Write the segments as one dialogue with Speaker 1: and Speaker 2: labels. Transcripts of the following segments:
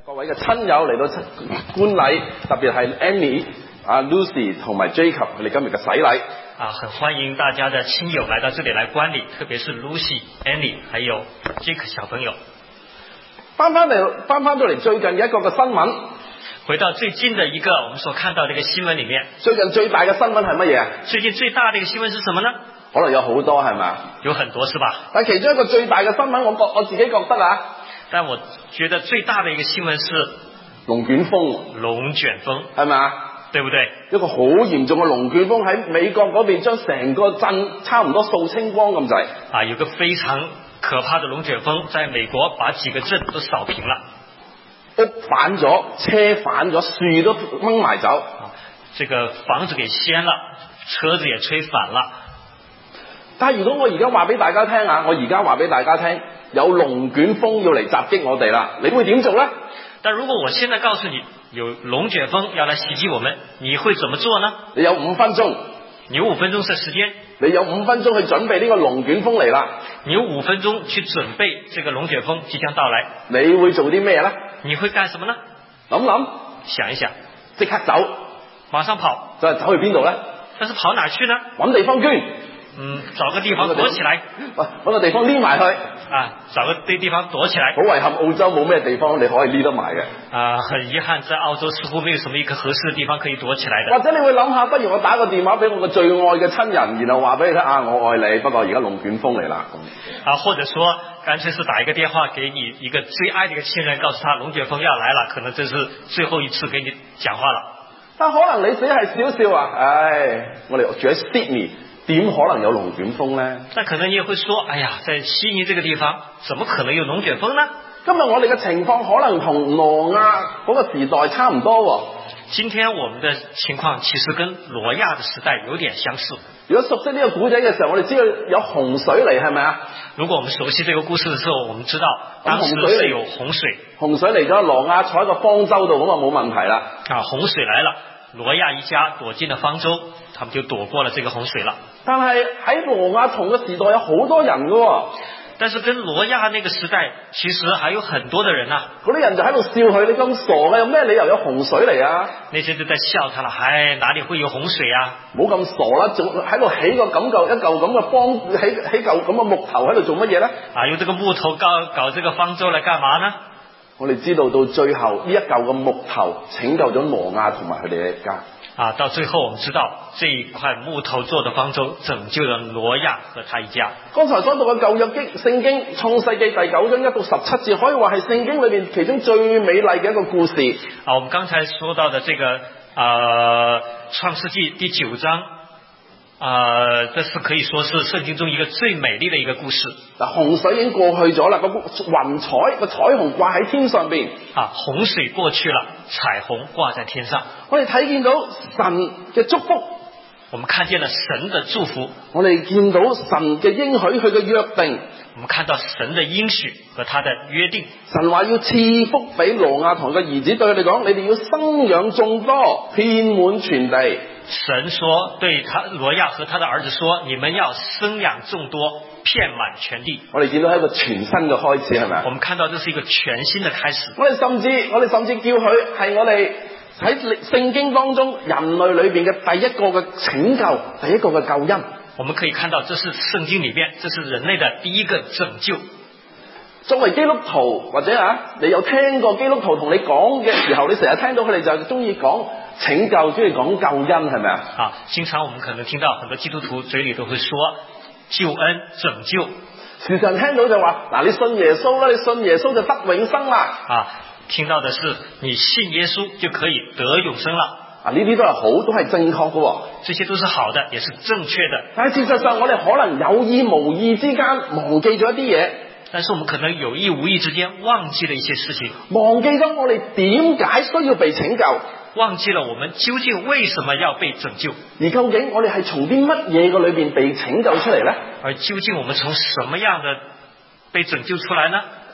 Speaker 1: 各位嘅親友嚟到觀禮，特別係 Annie、Lucy 同埋 Jacob 佢哋今日嘅洗禮。
Speaker 2: 很歡迎大家的親友來到這裡來觀禮，特別是 Lucy、Annie 還有 Jacob 小朋友。
Speaker 1: 翻到嚟最近一個嘅新聞，
Speaker 2: 回到最近的一個我們所看到的一個新聞裡面。
Speaker 1: 最近最大嘅新聞係乜嘢？
Speaker 2: 最近最大的一個新聞是什麼呢？
Speaker 1: 可能有好多係咪？
Speaker 2: 有很多是吧？
Speaker 1: 但其中一個最大嘅新聞，我自己覺得啊，
Speaker 2: 但我覺得最大的一個新聞是
Speaker 1: 龍捲風。
Speaker 2: 龍捲風
Speaker 1: 係咪啊？
Speaker 2: 對不對？
Speaker 1: 一個好嚴重嘅龍捲風喺美國嗰邊，將成個鎮差唔多掃清光咁滯。
Speaker 2: 有個非常可怕的龍捲風，在美國把幾個鎮都掃平了。
Speaker 1: 屋反咗，車反咗，樹都掹埋走。
Speaker 2: 這個房子給掀了，車子也吹反了。
Speaker 1: 但係如果我而家話俾大家聽啊，有龍捲風要嚟襲擊我哋啦，你會點做呢？
Speaker 2: 但如果我現在告訴你有龍捲風要來襲擊我們，你會怎麼做呢？
Speaker 1: 你有5分鐘，
Speaker 2: 你有5分鐘的時間，
Speaker 1: 你有5分鐘去準備呢個龍捲風嚟啦。
Speaker 2: 你有5分鐘去準備這個龍捲風即將到來，
Speaker 1: 你會做啲咩呢？
Speaker 2: 你會幹什麼呢？
Speaker 1: 諗，
Speaker 2: 想一想，
Speaker 1: 即刻走，
Speaker 2: 馬上跑。
Speaker 1: 就係走去邊度呢？
Speaker 2: 但是跑哪去呢？
Speaker 1: 揾地方捐。
Speaker 2: 找個地方躲起來。
Speaker 1: 揾個地方匿埋去。
Speaker 2: 找個地方躲起來。
Speaker 1: 好遺憾，澳洲冇咩地方你可以匿得埋嘅。
Speaker 2: 很遺憾，在澳洲似乎沒有什麼一個合適的地方可以躲起來的。
Speaker 1: 或者你會諗下，不如我打個電話俾我個最愛嘅親人，然後話俾你聽我愛你，不過而家龍捲風嚟啦。
Speaker 2: 或者說乾脆是打一個電話給你一個最愛的一個親人，告訴他龍捲風要來了，可能這是最後一次跟你講話了。但可能你只係少少
Speaker 1: 我哋住喺 Sydney。點可能有龍捲風呢？
Speaker 2: 但可能你也會說，在悉尼這個地方，怎麼可能有龍捲風呢？
Speaker 1: 今日我哋嘅情況可能同挪亞嗰個時代差唔多喎。
Speaker 2: 今天我們的情況其實跟挪亞的時代有點相似。
Speaker 1: 如果熟悉呢個古仔嘅時候，我哋知道有洪水嚟，係咪啊？
Speaker 2: 如果我們熟悉這個故事的時候，我們知道當時是有洪水。
Speaker 1: 洪水嚟咗，挪亞坐喺個方舟度，咁冇問題啦。
Speaker 2: 洪水來了，挪亞一家躲進了方舟，他們就躲過了這個洪水了。
Speaker 1: 但係喺挪亞同嘅時代有好多人㗎喎。
Speaker 2: 但是跟挪亞那個時代其實還有很多的人啊。
Speaker 1: 嗰啲人就喺度笑佢，你咁傻嘅，有咩理由有洪水嚟啊？
Speaker 2: 那些就在笑他了，哪裡會有洪水啊？
Speaker 1: 冇咁傻啦，仲喺度起個一嚿咁嘅方，起嚿咁嘅木頭喺度做乜嘢呢？
Speaker 2: 用這個木頭搞這個方舟來幹嘛呢？
Speaker 1: 我哋知道到最後呢一嚿嘅木頭拯救咗挪亞同埋佢哋一家。
Speaker 2: 到最後我們知道這一塊木頭做的方舟拯救了挪亞和他一家。剛才所讀嘅舊約聖經創世記第9章1到17節，可以話係聖經裏面其中最美麗嘅一個故事。我們剛才說到的這個創世記第9章，這是可以說是聖經中一個最美麗的一個故事。洪水已經過去咗啦，個雲彩個彩虹掛喺天上邊。洪水過去了，彩虹掛在天上。我哋睇見到神嘅祝福，我們看見了神的祝福。我哋見到神嘅應許，佢嘅約定。我們看到神的應許和他的約定。神話要賜福俾挪亞同佢嘅兒子，對佢哋講，你哋要生養眾多，遍滿全地。神說對他挪亞和他的兒子說，你們要生養眾多，遍滿全地。我哋見到係一個全新嘅開始，係咪？我們看到這是一個全新的開始。我哋甚至叫佢係我哋喺聖經當中人類裏邊嘅第一個嘅拯救，第一個嘅救恩。我們可以看到，這是聖經裏面，這是人類的第一個拯救。作為基督徒或者你有聽過基督徒同你講嘅時候，你成日聽到佢哋就中意講拯救，中意講救恩，係咪啊？經常我們可能聽到很多基督徒嘴裏都會說救恩、拯救。時常聽到就話，你信耶穌啦，你信耶穌就得永生啦。聽到的是你信耶穌就可以得永生了。呢啲都係好，都係正確嘅。這些都是好的，也是正確的。但係事實上，我哋可能有意無意之間忘記咗一啲嘢。但是我們可能有意無意之間忘記了一些事情，忘記咗我哋點解需要被拯救，忘記了我們究竟為什麼要被拯救，而究竟我哋係從啲乜嘢嘅裏邊被拯救出嚟呢？而究竟我們從什麼樣的被拯救出來呢？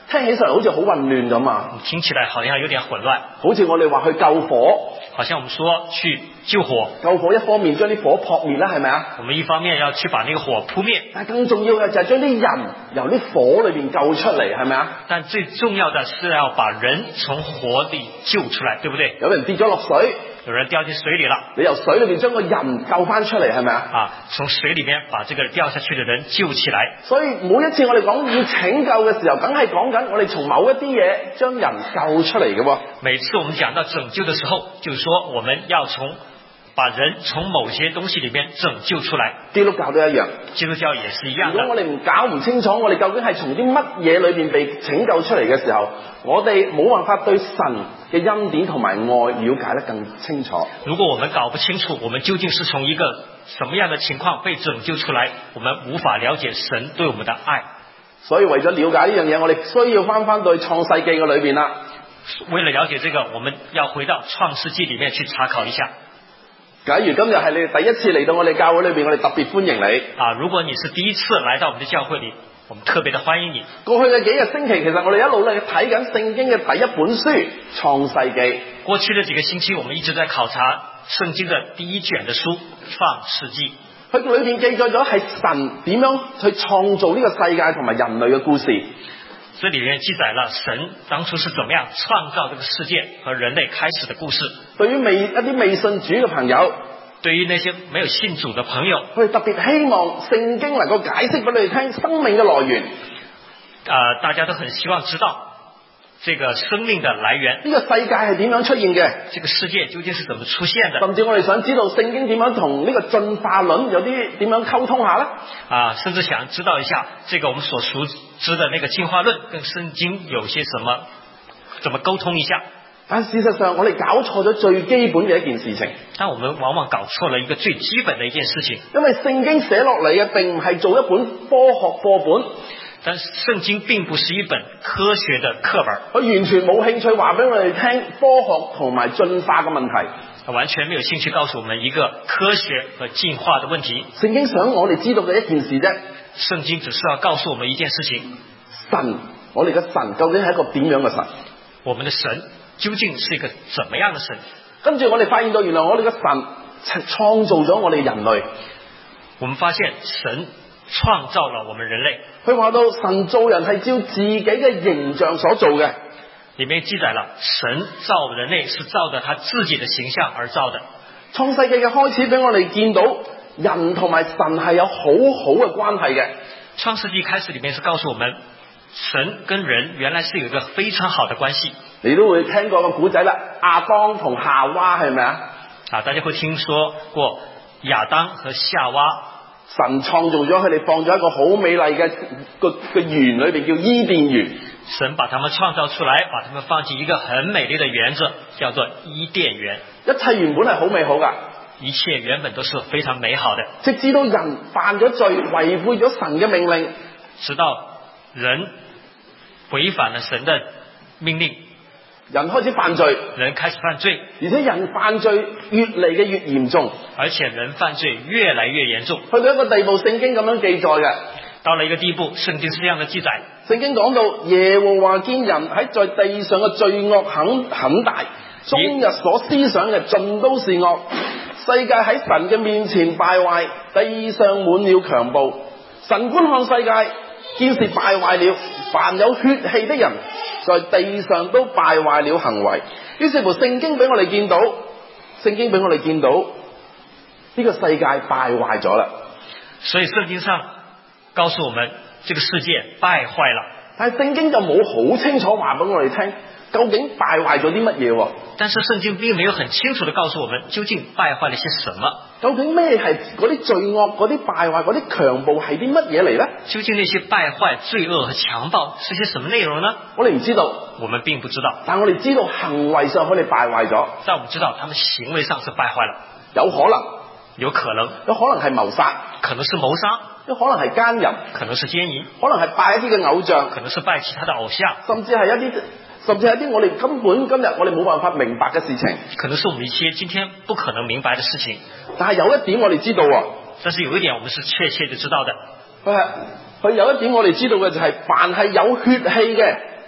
Speaker 1: 聽起上嚟好似好混亂咁啊！
Speaker 2: 聽起來好像有點混亂，
Speaker 1: 好似我哋話去救火，
Speaker 2: 好像我們說去救火，
Speaker 1: 救火一方面將啲火撲滅啦，係咪啊？
Speaker 2: 我們一方面要去把那個火撲滅，
Speaker 1: 但係更重要嘅就係將啲人由啲火裏邊救出嚟，係咪啊？
Speaker 2: 但最重要的是要把人從火裏救出來，對不對？
Speaker 1: 有人跌咗落水，
Speaker 2: 有人掉進水裏了，
Speaker 1: 你由水裏邊將個人救翻出嚟，係咪啊？
Speaker 2: 啊，從水裏面把這個掉下去的人救起來。
Speaker 1: 所以每一次我哋講要拯救嘅時候，梗係講緊我哋從某一啲嘢將人救出嚟嘅喎。
Speaker 2: 每次我們講到拯救的時候，就是說我們要把人從某些東西裏面拯救出來。
Speaker 1: 基督教都一樣，
Speaker 2: 基督教也是一樣的。
Speaker 1: 如果我哋搞唔清楚我哋究竟係從啲乜嘢裏面被拯救出嚟嘅時候，我哋冇辦法對神嘅恩典同埋愛了解得更清楚。
Speaker 2: 如果我們搞不清楚我們究竟是從一個什麼樣的情況被拯救出來，我們無法了解神對我們的愛。
Speaker 1: 所以為咗了解呢樣嘢，我哋需要翻到創世記嘅裏邊啦。
Speaker 2: 為了了解這個，我們要回到創世記裏面去查考一下。
Speaker 1: 假如今日係你哋第一次嚟到我哋教會裏邊，我哋特別歡迎你。
Speaker 2: 如果你是第一次來到我們的教會裏，我們特別的歡迎你。
Speaker 1: 過去嘅幾個星期，其實我哋一路咧睇緊聖經嘅第一本書《創世記》。
Speaker 2: 過去的幾個星期，我們一直在考察聖經的第一卷的書《創世記》。
Speaker 1: 佢裏邊記載咗係神點樣去創造呢個世界同埋人類嘅故事。
Speaker 2: 這裏面記載了神當初是怎麼樣創造這個世界和人類開始的故事。
Speaker 1: 對於一啲未信主嘅朋友，
Speaker 2: 對於那些沒有信主的朋友，
Speaker 1: 佢哋特別希望聖經能夠解釋俾你哋聽生命嘅來源。
Speaker 2: 大家都很希望知道這個生命的來源。
Speaker 1: 呢個世界係點樣出現嘅？
Speaker 2: 這個世界究竟是怎麼出現的？
Speaker 1: 甚至我哋想知道聖經點樣同呢個進化論有啲點樣溝通下呢？
Speaker 2: 甚至想知道一下這個我們所熟知的那個進化論跟聖經有些什麼，怎麼溝通一下？
Speaker 1: 但事實上我哋搞錯咗最基本嘅一件事情。
Speaker 2: 但我們往往搞錯了一個最基本的一件事情。
Speaker 1: 因為聖經寫落嚟嘅並唔係做一本科學課本。
Speaker 2: 但聖經並不是一本科學的課本，
Speaker 1: 佢完全冇興趣話俾我哋聽科學同埋進化嘅問題，
Speaker 2: 完全沒有興趣告訴我們一個科學和進化的問題。
Speaker 1: 聖經想我哋知道嘅一件事啫，
Speaker 2: 聖經只是要告訴我們一件事情：
Speaker 1: 神，我哋嘅神究竟係一個點樣嘅神？
Speaker 2: 我們的神究竟是一個怎麼樣的神？
Speaker 1: 跟住我哋發現到，原來我哋嘅神創造咗我哋人類。
Speaker 2: 我們發現神創造了我們人類。
Speaker 1: 佢話到神造人係照自己嘅形象所做嘅，
Speaker 2: 裏面記載了神造人類是照着他自己的形象而造的。
Speaker 1: 創世記嘅開始俾我哋見到人同埋神係有好好嘅關係嘅。
Speaker 2: 創世記開始裏面是告訴我們神跟人原來是有一個非常好的關係。
Speaker 1: 你都會聽過個古仔啦，亞當同夏娃係咪啊？
Speaker 2: 大家會聽說過亞當和夏娃。
Speaker 1: 神創造咗佢哋，放咗一個好美麗嘅個園裏邊，叫伊甸園。
Speaker 2: 神把他們創造出來，把他們放進一個很美麗的園子，叫做伊甸園。
Speaker 1: 一切原本係好美好噶，
Speaker 2: 一切原本都是非常美好的。
Speaker 1: 直至到人犯咗罪，違背咗神嘅命令，
Speaker 2: 直到人違反了神的命令，
Speaker 1: 人開始犯罪，
Speaker 2: 人開始犯罪，
Speaker 1: 而且人犯罪越嚟嘅越嚴重，
Speaker 2: 而且人犯罪越來越嚴重，
Speaker 1: 去到一個地步，聖經咁樣記載嘅。
Speaker 2: 到了一個地步，聖經是這樣的記載。
Speaker 1: 聖經講到耶和華見人喺在地上嘅罪惡很大，終日所思想嘅盡都是惡，世界喺神嘅面前敗壞，地上滿了強暴。神觀看世界，見是敗壞了，凡有血氣的人在地上都敗壞了行為。於是乎聖經俾我哋見到呢個世界敗壞咗啦。
Speaker 2: 所以聖經上告訴我們這個世界敗壞了，
Speaker 1: 但係聖經就冇好清楚話俾我哋聽究竟敗壞咗啲乜嘢。
Speaker 2: 但是聖經並沒有很清楚地告訴我們究竟敗壞了些什麼。
Speaker 1: 究竟咩係嗰啲罪惡、嗰啲敗壞、嗰啲強暴係啲乜嘢嚟呢？
Speaker 2: 究竟那些敗壞、罪惡和強暴是些什麼內容呢？
Speaker 1: 我哋唔知道，
Speaker 2: 我們並不知道。
Speaker 1: 但我哋知道行為上佢哋敗壞咗。
Speaker 2: 但我們知道他們行為上是敗壞了。
Speaker 1: 有可能係謀殺，
Speaker 2: 可能是謀殺，
Speaker 1: 有可能係奸淫，
Speaker 2: 可能是奸淫，
Speaker 1: 可能係拜一啲嘅偶像，
Speaker 2: 可能是拜其他的偶像，
Speaker 1: 甚至係一啲我哋根本今日我哋冇辦法明白嘅事情，
Speaker 2: 可能是我們一些今天不可能明白的事情。
Speaker 1: 但係有一點我哋知道，
Speaker 2: 但是有一點我們是確切地知道的。
Speaker 1: 佢有一點我哋知道嘅就係，凡係有血氣嘅，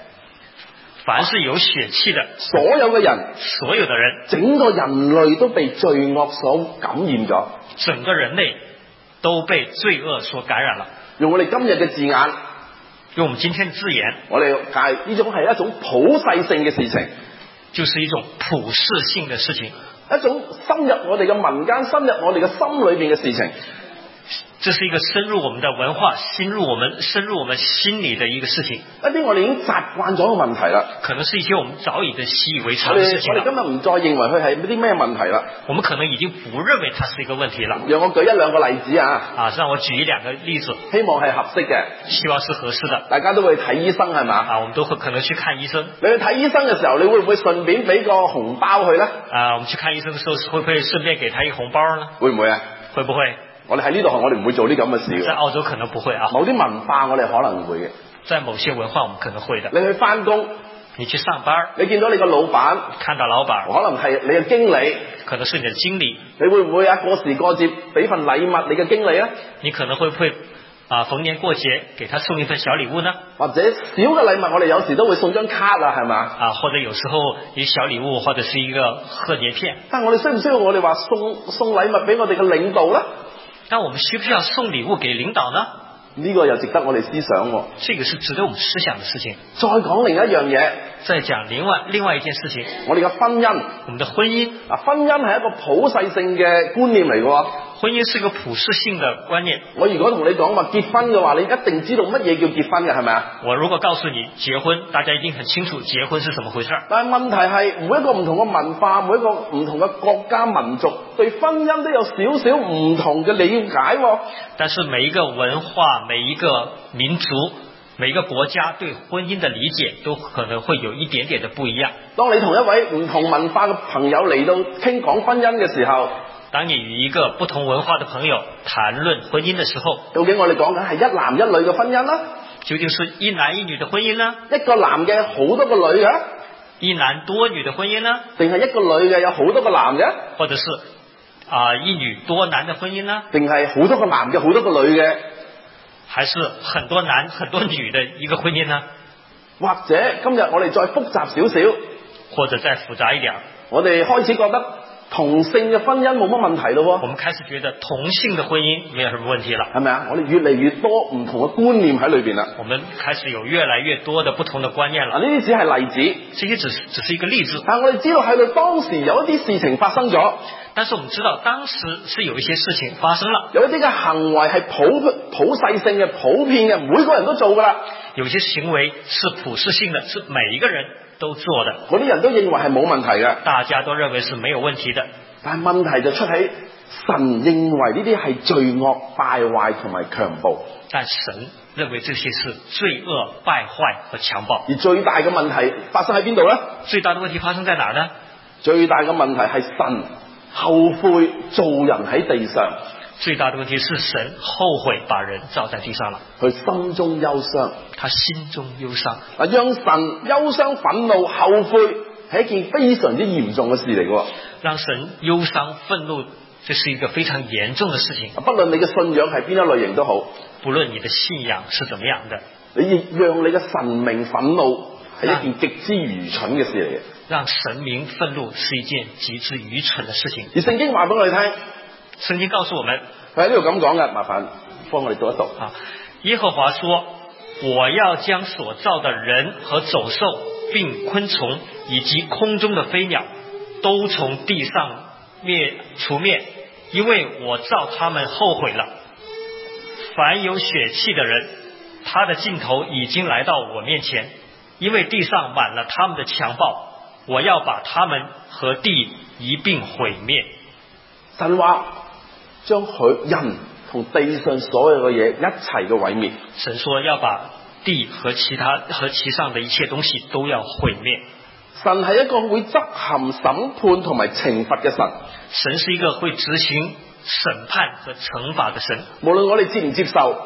Speaker 2: 凡是有血氣的，
Speaker 1: 所有嘅人，
Speaker 2: 所有的人，
Speaker 1: 整個人類都被罪惡所感染咗，
Speaker 2: 整個人類都被罪惡所感染了。
Speaker 1: 用我哋今日嘅字眼，
Speaker 2: 用我們今天的字眼，
Speaker 1: 我哋介呢種係一種普世性嘅事情，
Speaker 2: 就是一種普世性的事情，
Speaker 1: 一種深入我哋嘅民間、深入我哋嘅心裏邊嘅事情。
Speaker 2: 這是一個深入我們的文化、深入我們心裏的一個事情。
Speaker 1: 一啲我哋已經習慣咗嘅問題啦，
Speaker 2: 可能是一些我們早已經習以為常的事情。
Speaker 1: 我哋今日唔再認為佢係啲咩問題啦。
Speaker 2: 我們可能已經不認為它是一個問題了。
Speaker 1: 讓我舉一兩個例子啊！
Speaker 2: 讓我舉一兩個例子，
Speaker 1: 希望係合適嘅，
Speaker 2: 希望是合適的。
Speaker 1: 大家都會睇醫生係嘛？
Speaker 2: 我們都會可能去看醫生。
Speaker 1: 你去睇醫生嘅時候，你會唔會順便俾個紅包佢呢？
Speaker 2: 我們去看醫生的時候，會不會順便給他一個紅包呢？
Speaker 1: 會唔會啊？
Speaker 2: 會不會？
Speaker 1: 我哋喺呢度，我哋唔會做啲咁嘅事。
Speaker 2: 在澳洲可能不會啊。
Speaker 1: 某啲文化我哋可能會嘅。
Speaker 2: 在某些文化我們可能會的。
Speaker 1: 你去翻工，
Speaker 2: 你去上班，
Speaker 1: 你見到你個老闆，
Speaker 2: 看到老闆，
Speaker 1: 可能係你嘅經理，
Speaker 2: 可能是你的經理，
Speaker 1: 你會唔會啊過時過節俾份禮物你嘅經理呢？
Speaker 2: 你可能會不會逢年過節給他送一份小禮物呢？
Speaker 1: 或者小嘅禮物我哋有時都會送張卡啊，係嘛？
Speaker 2: 或者有時候一小禮物或者是一個賀年片。
Speaker 1: 但我哋需唔需要我哋話送禮物俾我哋嘅領導呢？
Speaker 2: 但我們需不需要送禮物給領導呢？
Speaker 1: 呢個又值得我哋思想喎。
Speaker 2: 這個是值得我們思想的事情。
Speaker 1: 再講另一樣嘢，
Speaker 2: 再講另外一件事情。
Speaker 1: 我哋嘅婚姻，
Speaker 2: 我們的婚姻
Speaker 1: 婚姻係一個普世性嘅觀念嚟嘅。
Speaker 2: 婚姻是一個普世性的觀念。
Speaker 1: 我如果同你講話結婚嘅話，你一定知道乜嘢叫結婚嘅，係咪啊？
Speaker 2: 我如果告訴你結婚，大家一定很清楚結婚是怎麼回事。
Speaker 1: 但係問題係，每一個唔同嘅文化，每一個唔同嘅國家民族，對婚姻都有少少唔同嘅理解。
Speaker 2: 但是每一個文化、每一個民族、每一個國家對婚姻的理解都可能會有一點點的不一樣。當你同一位唔同文化嘅朋友嚟到傾講婚姻嘅時候，當你與一個不同文化的朋友談論婚姻的時候，究竟我哋講緊係一男一女嘅婚姻啦？究竟是一男一女的婚姻呢？一個男嘅好多個女嘅？一男多女的婚姻呢？定係一個女嘅有好多個男嘅？或者是一女多男的婚姻呢？定係好多個男嘅好多個女嘅？還是很多男很多女的一個婚姻呢？或者今日我哋再複雜少少，或者再複雜一點，我哋開始覺得同性嘅婚姻冇乜問題咯。我們開始覺得同性的婚姻沒有什麼問題了，係咪啊？我哋越嚟越多唔同嘅觀念喺裏邊啦。我們開始有越來越多的不同的觀念了。呢啲只係例子，這些只是一個例子。但我哋知道喺度當時有一啲事情發生咗，但是我們知道當時是有一些事情發生了，有一啲嘅行為係普世性嘅、普遍嘅，每個人都做噶啦。有些行為是普世性的，是每一個人都做的，嗰啲人都認為係冇問題嘅，大家都認為是沒有問題的。但係問題就出喺神認為呢啲係罪惡、敗壞同埋強暴。但神認為這些是罪惡、敗壞和強暴。而最大嘅問題發生喺邊度呢？最大的問題發生在哪呢？最大嘅問題係神後悔造人喺地上。最大的問題是神後悔把人造在地上了，佢心中憂傷，他心中憂傷。讓神憂傷、憤怒、後悔係一件非常之嚴重嘅事嚟嘅。讓神憂傷、憤怒，這是一個非常嚴重的事情。不論你嘅信仰係邊一類型都好，不論你的信仰是怎麼樣的，你亦讓你嘅神明憤怒係一件極之愚蠢嘅事嚟嘅。讓神明憤怒是一件極之愚蠢的事情。而聖經話俾我哋聽。聖經告訴我們，佢喺呢度咁講嘅，麻煩幫我哋讀一讀。耶和華說：我要將所造的人和走獸，並昆蟲以及空中的飛鳥，都從地上除滅，因為我造他們後悔了。凡有血氣的人，他的盡頭已經來到我面前，因為地上滿了他們的強暴，我要把他們和地一併毀滅。神話將人同地上所有嘅嘢一齊嘅毀滅。神說要把地和其上的一切東西都要毀滅。神係一個會執行審判同埋懲罰嘅神。神是一個會執行審判和懲罰嘅神。無論我哋接唔接受，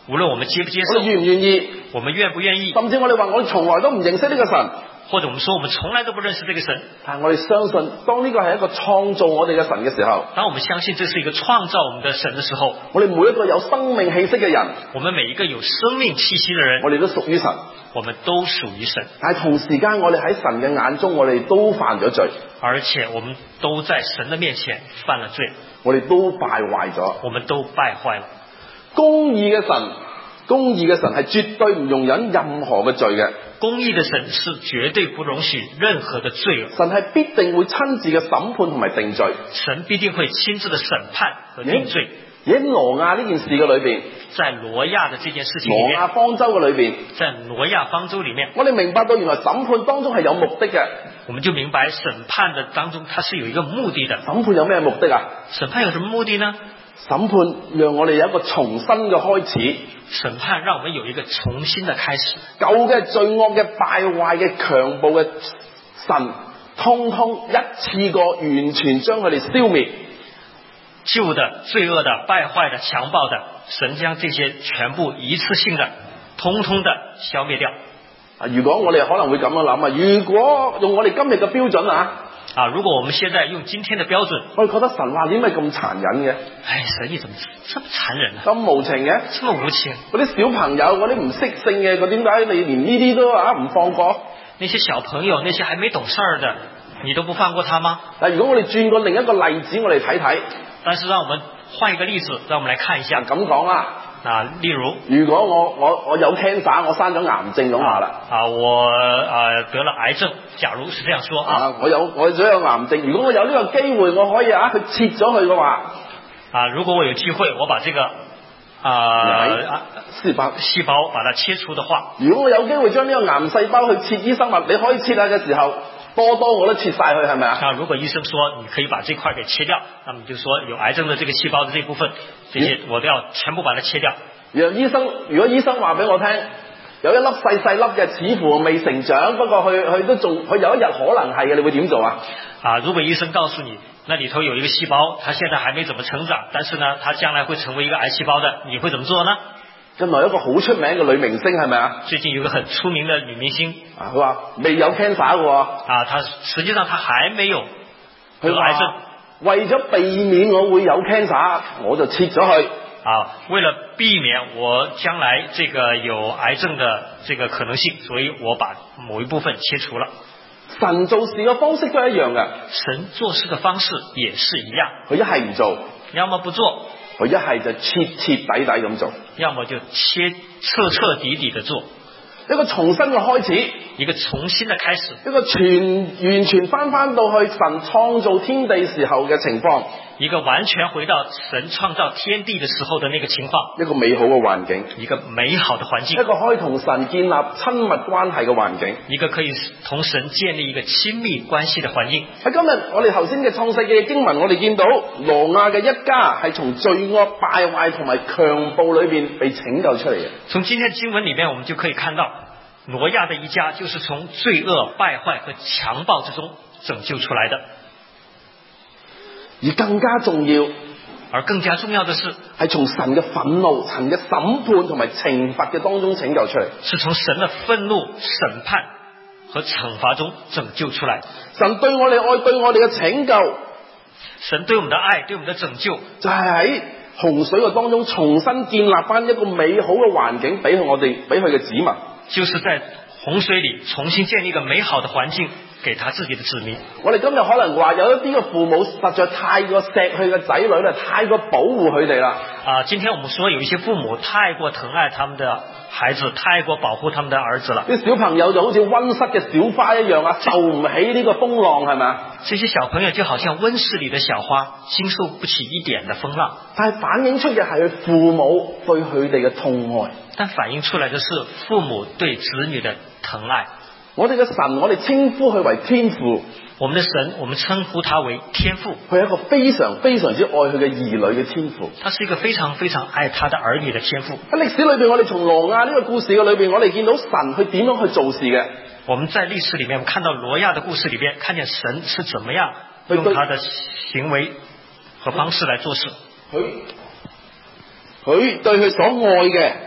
Speaker 2: 無論我們接不接受，
Speaker 1: 我哋願唔願意，
Speaker 2: 我們願不願意，
Speaker 1: 甚至我哋話我哋從來都唔認識呢個神，
Speaker 2: 或者我們說我們從來都不認識這個神，
Speaker 1: 但係我哋相信，當呢個係一個創造我哋嘅神嘅時候，
Speaker 2: 當我們相信這是一個創造我們的神的時候，
Speaker 1: 我哋每一個有生命氣息嘅人，
Speaker 2: 我們每一個有生命氣息的人，
Speaker 1: 我哋都屬於神，
Speaker 2: 我們都屬於神。
Speaker 1: 但係同時間我哋喺神嘅眼中，我哋都犯咗罪，
Speaker 2: 而且我們都在神的面前犯了罪，
Speaker 1: 我哋都敗壞咗，
Speaker 2: 我們都敗壞了。
Speaker 1: 公義嘅神係絕對唔容忍任何嘅罪嘅。
Speaker 2: 公義的神是絕對不容許任何的罪惡。
Speaker 1: 神係必定會親自嘅審判同埋定罪。
Speaker 2: 神必定會親自的審判和定罪。
Speaker 1: 而喺挪亞呢件事嘅裏邊，
Speaker 2: 在挪亞的這件事情裏
Speaker 1: 挪
Speaker 2: 面，
Speaker 1: 亞方舟嘅裏邊，
Speaker 2: 在挪亞方舟裏面，
Speaker 1: 我哋明白到原來審判當中係有目的嘅。
Speaker 2: 我們就明白審判的當中它是有一個目的的。
Speaker 1: 審判有咩目的啊？
Speaker 2: 審判有什麼目的呢？
Speaker 1: 審判讓我哋有一個重新嘅開始。
Speaker 2: 審判讓我們有一個重新的開始。
Speaker 1: 舊嘅罪惡嘅敗壞嘅強暴嘅神，通通一次過完全將佢哋消滅。
Speaker 2: 舊的罪惡的敗壞的強暴的神將這些全部一次性的通通的消滅掉。
Speaker 1: 如果我哋可能會咁樣諗啊，如果用我哋今日嘅標準啊，
Speaker 2: 如果我們現在用今天的標準，
Speaker 1: 我哋覺得神話點解咁殘忍嘅？
Speaker 2: 神你怎麼這麼殘忍呢？
Speaker 1: 咁無情嘅？
Speaker 2: 這麼無情？
Speaker 1: 嗰啲小朋友，嗰啲唔識性嘅，佢點解你連呢啲都唔放過？
Speaker 2: 那些小朋友，那些還沒懂事兒的，你都不放過他嗎？
Speaker 1: 但如果我哋轉過另一個例子，我哋睇睇。
Speaker 2: 但是讓我們換一個例子，讓我們來看一下。
Speaker 1: 咁講啦。
Speaker 2: 例如，
Speaker 1: 如果我有 cancer， 我生咗癌症咁話啦。
Speaker 2: 我得了癌症，假如是這樣說啊。
Speaker 1: 我有癌症，如果我有呢個機會，我可以去切咗佢嘅話。
Speaker 2: 如果我有機會，我把這個細胞把它切除的話。
Speaker 1: 如果我有機會將呢個癌細胞去切醫生物，你可以切下嘅時候，多我都切晒佢，係咪啊？
Speaker 2: 如果醫生說你可以把這塊給切掉，那麼就說有癌症的這個細胞的這部分，這些我都要全部把它切掉。
Speaker 1: 如果醫生話俾我聽，有一粒細細粒嘅，似乎未成長，不過佢有一日可能係嘅，你會點做啊？
Speaker 2: 如果醫生告訴你，那裏頭有一個細胞，它現在還沒怎麼成長，但是呢，它將來會成為一個癌細胞的，你會怎麼做呢？
Speaker 1: 近來一個好出名嘅女明星係咪啊？
Speaker 2: 最近有個很出名的女明星，
Speaker 1: 佢話未有 cancer 嘅。
Speaker 2: 她實際上她還沒有得癌症。
Speaker 1: 為咗避免我會有 cancer，我就切咗佢。
Speaker 2: 為了避免我將來這個有癌症的這個可能性，所以我把某一部分切除了。
Speaker 1: 神做事嘅方式都係一樣嘅。
Speaker 2: 神做事的方式也是一樣。
Speaker 1: 佢一係唔做，
Speaker 2: 要麼不做。
Speaker 1: 佢一係就徹底咁做，
Speaker 2: 要麼就徹底的做，
Speaker 1: 一個重新嘅開始，
Speaker 2: 一個重新的開始，
Speaker 1: 一個完全翻到去神創造天地時候嘅情況，
Speaker 2: 一個完全回到神創造天地的時候的那個情況，
Speaker 1: 一個美好嘅環境，
Speaker 2: 一個美好的環境，
Speaker 1: 一個可以同神建立親密關係嘅環境，
Speaker 2: 一個可以同神建立一個親密關係的環境。
Speaker 1: 喺今日我哋頭先嘅創世記嘅經文，我哋見到挪亞嘅一家係從罪惡敗壞同埋強暴裏邊被拯救出嚟嘅。
Speaker 2: 從今天經文裏面，我們就可以看到挪亞的一家就是從罪惡敗壞和強暴之中拯救出來的。
Speaker 1: 而更加重要的是，係從神嘅憤怒、神嘅審判同埋懲罰嘅當中拯救出嚟。
Speaker 2: 是從神嘅憤怒、審判和懲罰中拯救出來。
Speaker 1: 神對我哋愛、對我哋嘅拯救，
Speaker 2: 神對我們的愛、對我們的拯救，
Speaker 1: 就係喺洪水嘅當中重新建立翻一個美好嘅環境俾佢嘅子民。
Speaker 2: 就是在洪水裏重新建立一個美好的環境給他自己的子民。
Speaker 1: 我哋今日可能話有一啲嘅父母實在太過錫佢嘅仔女啦，太過保護佢哋啦。
Speaker 2: 今天我們說有一些父母太過疼愛他們的孩子，太過保護他們的兒子了。
Speaker 1: 啲小朋友就好似溫室嘅小花一樣受唔起呢個風浪，係咪啊？
Speaker 2: 這些小朋友就好像溫室裏的小花，經受不起一點的風浪。
Speaker 1: 但係反映出嘅係佢父母對佢哋嘅痛愛。
Speaker 2: 但反映出來的是父母對子女的疼愛。
Speaker 1: 我哋嘅神，我哋稱呼佢為天父。
Speaker 2: 我們的神，我們稱呼他為天父。
Speaker 1: 佢係一個非常非常之愛佢嘅兒女嘅天父。
Speaker 2: 他是一個非常非常愛他的兒女的天父。
Speaker 1: 喺歷史裏邊，我哋從挪亞呢個故事嘅裏邊，我哋見到神佢點樣去做事嘅。
Speaker 2: 我們在歷史裏面，我們看到挪亞的故事裏邊，看見神是怎麼樣用他的行為和方式來做事。
Speaker 1: 佢對佢所愛嘅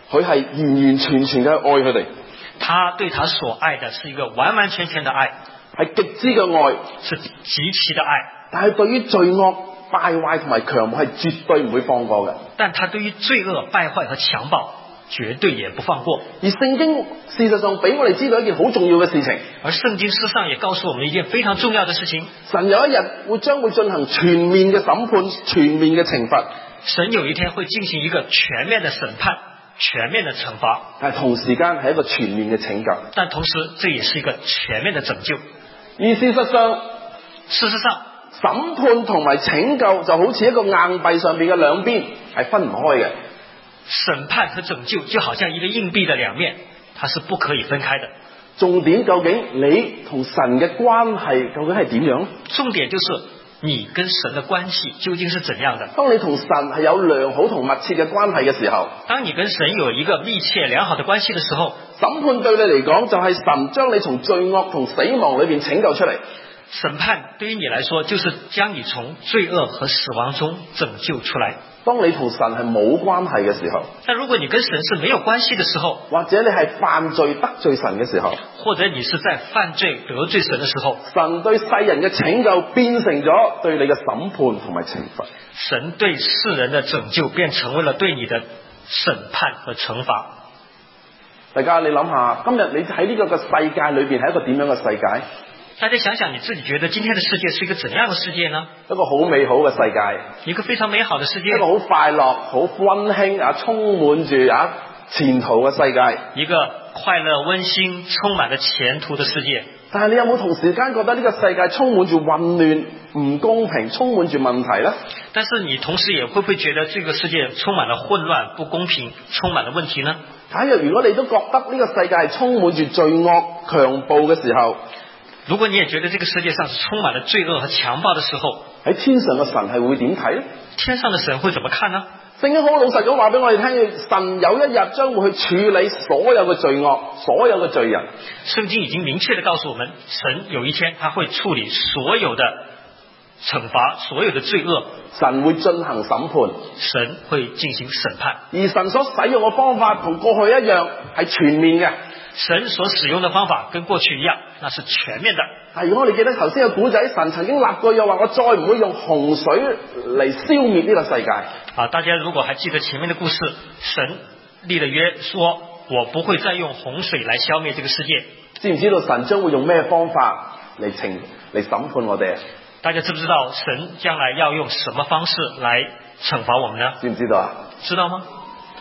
Speaker 1: 佢係完完全全嘅愛佢哋。
Speaker 2: 他對他所愛的是一個完完全全的愛，
Speaker 1: 係極之嘅愛，
Speaker 2: 是極其的愛。
Speaker 1: 但係對於罪惡、敗壞同埋強暴係絕對唔會放過嘅。
Speaker 2: 但他對於罪惡、敗壞和強暴絕對也不放過。
Speaker 1: 而聖經事實上俾我哋知道一件好重要嘅事情，
Speaker 2: 而聖經事實上也告訴我們一件非常重要的事情：
Speaker 1: 神有一日將會進行全面嘅審判、全面嘅懲罰。
Speaker 2: 神有一天會進行一個全面的審判、全面的懲罰，
Speaker 1: 但係同時間係一個全面嘅拯救。
Speaker 2: 但同時這也是一個全面的拯救。
Speaker 1: 而事實上，審判同埋拯救就好似一個硬幣上面嘅兩邊，係分唔開嘅。
Speaker 2: 審判和拯救就好像一個硬幣的兩面，它是不可以分開的。
Speaker 1: 重點究竟你同神嘅關係究竟係點樣？
Speaker 2: 重點就是你跟神的關係究竟是怎樣的？
Speaker 1: 當你同神係有良好同密切嘅關係嘅時候，
Speaker 2: 當你跟神有一個密切良好的關係的時候，
Speaker 1: 審判對你嚟講就係神將你從罪惡同死亡裏邊拯救出嚟。
Speaker 2: 審判對於你來說就是將你從罪惡和死亡中拯救出來。
Speaker 1: 當你同神係冇關係嘅時候，
Speaker 2: 但如果你跟神是沒有關係的時候，
Speaker 1: 或者你係犯罪得罪神嘅時候，
Speaker 2: 或者你是在犯罪得罪神的時候，
Speaker 1: 神對世人嘅拯救變成咗對你嘅審判同埋懲罰。
Speaker 2: 神對世人的拯救變成為了對你的審判和懲罰。
Speaker 1: 大家你諗下，今日你喺呢個嘅世界裏邊係一個點樣嘅世界？
Speaker 2: 大家想想你自己覺得今天的世界是一個怎樣的世界呢？
Speaker 1: 一個好美好嘅世界，
Speaker 2: 一個非常美好的世界，
Speaker 1: 一個好快樂、好溫馨啊，充滿住前途嘅世界，
Speaker 2: 一個快樂、溫馨、充滿了前途的世界。
Speaker 1: 但係你有冇同時間覺得呢個世界充滿住混亂、唔公平，充滿住問題呢？
Speaker 2: 但是你同時也會不會覺得這個世界充滿了混亂、不公平，充滿了問題呢？
Speaker 1: 假如果你都覺得呢個世界係充滿住罪惡、強暴嘅時候，
Speaker 2: 如果你也覺得這個世界上是充滿了罪惡和強暴的時候，
Speaker 1: 喺天上嘅神係會點睇呢？
Speaker 2: 天上的神會怎麼看呢？
Speaker 1: 聖經好老實咁話俾我哋聽，神有一日將會去處理所有嘅罪惡，所有嘅罪人。
Speaker 2: 聖經已經明確地告訴我們，神有一天他會處理所有的懲罰，所有的罪惡。
Speaker 1: 神會進行審判，
Speaker 2: 神會進行審判。
Speaker 1: 而神所使用嘅方法同過去一樣，係全面嘅。
Speaker 2: 神所使用的方法跟過去一樣，那是全面的。
Speaker 1: 如果我哋記得頭先嘅古仔，神曾經立過約話，我再唔會用洪水嚟消滅呢個世界。
Speaker 2: 大家如果還記得前面的故事，神立了約說，我不會再用洪水來消滅這個世界。
Speaker 1: 知唔知道神將會用咩方法嚟審判我哋？
Speaker 2: 大家知不知道神將來要用什麼方式來懲罰我們呢？
Speaker 1: 知唔知道啊？
Speaker 2: 知道嗎？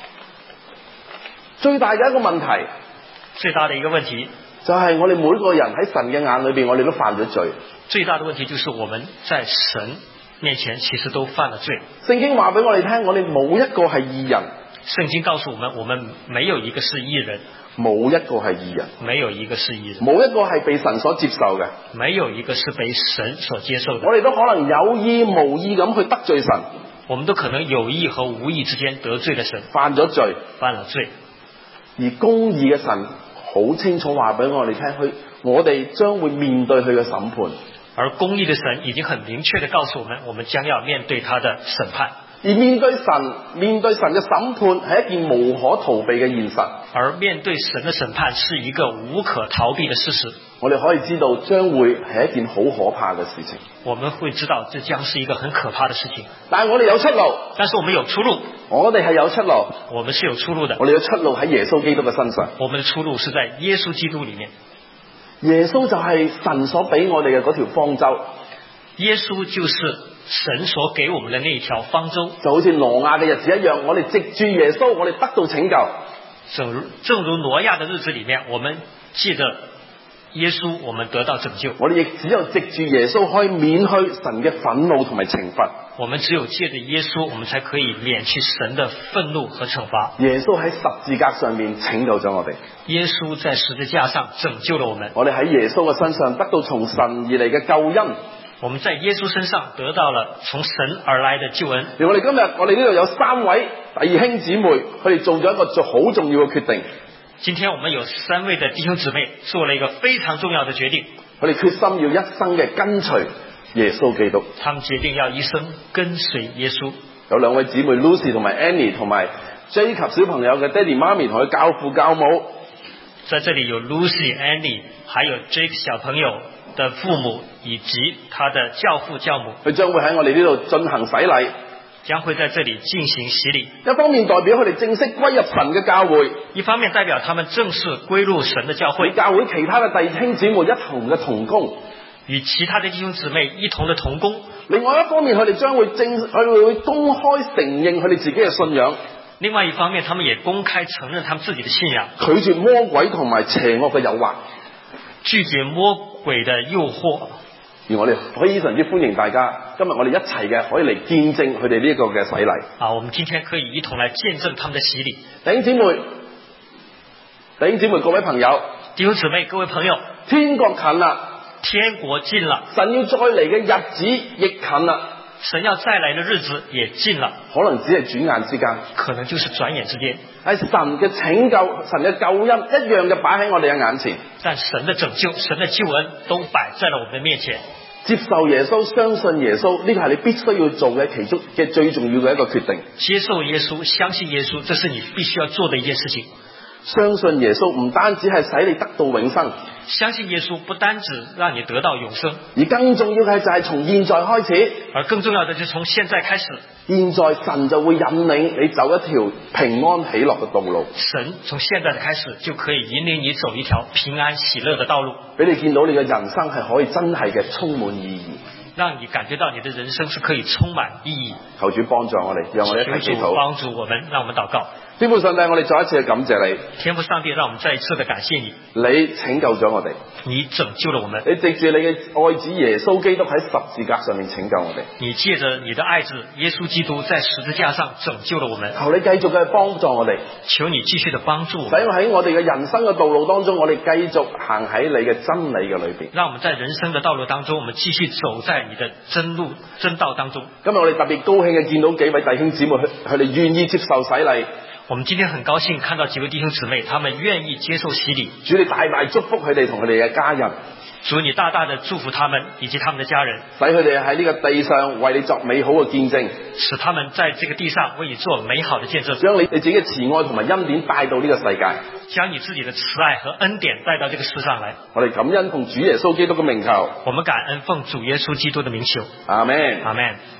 Speaker 1: 最大嘅一個問題，
Speaker 2: 最大的一個問題
Speaker 1: 就係我哋每個人喺神嘅眼裏邊，我哋都犯咗罪。
Speaker 2: 最大的問題就是我們在神面前其實都犯了罪。
Speaker 1: 聖經話俾我哋聽，我哋冇一個係義人。
Speaker 2: 聖經告訴我們沒有一個是義人，
Speaker 1: 冇一個係義人，
Speaker 2: 沒有一個是義人，
Speaker 1: 冇一個係被神所接受嘅，
Speaker 2: 沒有一個是被神所接受的。
Speaker 1: 我哋都可能有意無意咁去得罪神，
Speaker 2: 我們都可能有意和無意之間得罪了神，
Speaker 1: 犯咗罪，
Speaker 2: 犯了罪。
Speaker 1: 而公義嘅神好清楚話俾我哋聽，我哋將會面對佢嘅審判。
Speaker 2: 而公義的神已經很明確地告訴我們將要面對他的審判。
Speaker 1: 而面對神嘅審判係一件無可逃避嘅現實。
Speaker 2: 而面對神嘅審判是一個無可逃避的事實。
Speaker 1: 我哋可以知道將會係一件好可怕嘅事情。
Speaker 2: 我們會知道這將是一個很可怕的事情。
Speaker 1: 但係我哋有出路。
Speaker 2: 但是我們有出路。
Speaker 1: 我哋係有出路。
Speaker 2: 我們是有出路的。
Speaker 1: 我哋嘅出路喺耶穌基督嘅身上。
Speaker 2: 我們的出路是在耶穌基督裏面。
Speaker 1: 耶穌就係神所俾我哋嘅嗰條方舟。
Speaker 2: 耶穌就是神所給我們的那一條方舟，
Speaker 1: 就好似挪亞嘅日子一樣，我哋藉住耶穌，我哋得到拯救。
Speaker 2: 正如挪亞的日子裏面，我們借着耶穌，我們得到拯救。
Speaker 1: 我哋亦只有藉住耶穌可以免去神嘅憤怒同埋懲罰。
Speaker 2: 我們只有借着耶穌，我們才可以免去神的憤怒和懲罰。
Speaker 1: 耶穌喺十字架上面拯救咗我哋。
Speaker 2: 耶穌在十字架上拯救了我們。
Speaker 1: 我哋喺耶穌嘅身上得到從神而嚟嘅救恩。
Speaker 2: 我們在耶穌身上得到了從神而來的救恩。
Speaker 1: 而我哋今日，我哋呢度有3位弟兄姊妹，佢哋做咗一個好重要嘅決定。
Speaker 2: 今天我們有3位的弟兄姊妹做了一個非常重要的決定。
Speaker 1: 佢哋決心要一生嘅跟隨耶穌基督。
Speaker 2: 他們決定要一生跟隨耶穌。
Speaker 1: 有2位姊妹 Lucy 同埋 Annie 同埋 Jacob 小朋友嘅爹哋媽咪同佢教父教母。
Speaker 2: 在這裡有 Lucy、Andy， 還有 Jake 小朋友的父母以及他的教父教母。
Speaker 1: 佢將會喺我哋呢度進行洗禮，
Speaker 2: 將會在這裡進行洗禮。
Speaker 1: 一方面代表佢哋正式歸入神嘅教會，
Speaker 2: 一方面代表他們正式歸入神的教會，
Speaker 1: 與教會其他嘅弟兄姊妹一同嘅同工，
Speaker 2: 與其他的弟兄姊妹一同的同工。
Speaker 1: 另外一方面，佢哋將會公開承認佢哋自己嘅信仰。
Speaker 2: 另外一方面，他們也公開承認他們自己的信仰，
Speaker 1: 拒絕魔鬼同埋邪惡嘅誘惑，
Speaker 2: 拒絕魔鬼的誘惑。
Speaker 1: 而我哋非常之歡迎大家，今日我哋一齊嘅可以嚟見證佢哋呢個嘅洗禮。
Speaker 2: 我們今天可以一同來見證他們的洗禮。
Speaker 1: 弟兄姊妹，各位朋友，
Speaker 2: 弟兄姊妹，各位朋友，
Speaker 1: 天國近啦，
Speaker 2: 天國近了，
Speaker 1: 神要再嚟嘅日子亦近啦。
Speaker 2: 神要再來的日子也近了，
Speaker 1: 可能只係轉眼之間，
Speaker 2: 可能就是轉眼之間。
Speaker 1: 係神嘅拯救、神嘅救恩一樣嘅擺喺我哋嘅眼前。
Speaker 2: 但神的拯救、神的救恩都擺在了我們的面前。
Speaker 1: 接受耶穌、相信耶穌，呢個係你必須要做嘅其中嘅最重要嘅一個決定。
Speaker 2: 接受耶穌、相信耶穌，這是你必須要做的一件事情。
Speaker 1: 相信耶穌唔單止係使你得到永生，
Speaker 2: 相信耶穌不單止讓你得到永生，
Speaker 1: 而更重要嘅就係從現在開始，
Speaker 2: 而更重要的就是從現在開始。
Speaker 1: 現在神就會引領你走一條平安喜樂嘅道路。
Speaker 2: 神從現在開始就可以引領你走一條平安喜樂的道路，
Speaker 1: 俾你見到你嘅人生係可以真係嘅充滿意義，
Speaker 2: 讓你感覺到你的人生是可以充滿意義。
Speaker 1: 求主幫助我哋，讓我哋一齊祈禱。
Speaker 2: 求主幫助我們，讓我們禱告。
Speaker 1: 天父上帝，我哋再一次嘅感謝你。
Speaker 2: 天父上帝，讓我們再一次的感謝你。
Speaker 1: 你拯救咗我哋，
Speaker 2: 你拯救了我們。
Speaker 1: 你藉住你嘅愛子耶穌基督喺十字架上面拯救我哋。
Speaker 2: 你借着你的愛子耶穌基督在十字架上拯救了我們。
Speaker 1: 求你繼續嘅幫助我哋，
Speaker 2: 求你繼續的幫助我們，
Speaker 1: 使我喺我哋嘅人生嘅道路當中，我哋繼續行喺你嘅真理嘅裏邊。
Speaker 2: 讓我們在人生的道路當中，我們繼續走在你的真道當中。
Speaker 1: 今日我哋特別高興嘅見到幾位弟兄姊妹，佢哋願意接受洗禮。
Speaker 2: 我們今天很高興看到幾位弟兄姊妹，他們願意接受洗禮。
Speaker 1: 主你大大祝福佢哋同佢哋嘅家人。
Speaker 2: 主你大大的祝福他們以及他們的家人，
Speaker 1: 使佢哋喺呢個地上為你作美好嘅見證，
Speaker 2: 使他們在這個地上為你做美好的見證，
Speaker 1: 將你自己嘅慈愛同埋恩典帶到呢個世界，
Speaker 2: 將你自己的慈愛和恩典帶到這個世上來。
Speaker 1: 我哋感恩奉主耶穌基督嘅名求，
Speaker 2: 我們感恩奉主耶穌基督的名求。
Speaker 1: 阿們，
Speaker 2: 阿們。